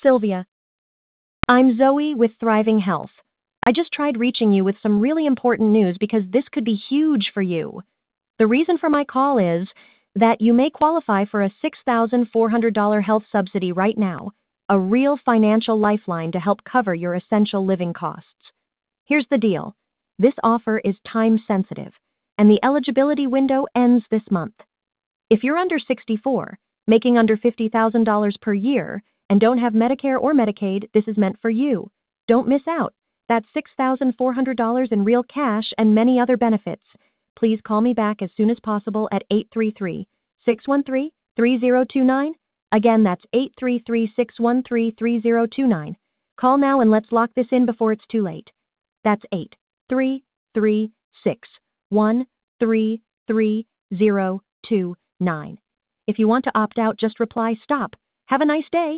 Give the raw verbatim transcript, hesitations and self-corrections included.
Sylvia. I'm Zoe with Thriving Health. I just tried reaching you with some really important news because this could be huge for you. The reason for my call is that you may qualify for a six thousand four hundred dollars health subsidy right now, a real financial lifeline to help cover your essential living costs. Here's the deal. This offer is time sensitive, and the eligibility window ends this month. If you're under sixty-four, making under fifty thousand dollars per year, and don't have Medicare or Medicaid, this is meant for you. Don't miss out. That's six thousand four hundred dollars in real cash and many other benefits. Please call me back as soon as possible at eight three three, six one three, three zero two nine. Again, that's eight three three, six one three, three zero two nine. Call now and let's lock this in before it's too late. That's eight three three, six one three, three zero two nine. If you want to opt out, just reply STOP. Have a nice day.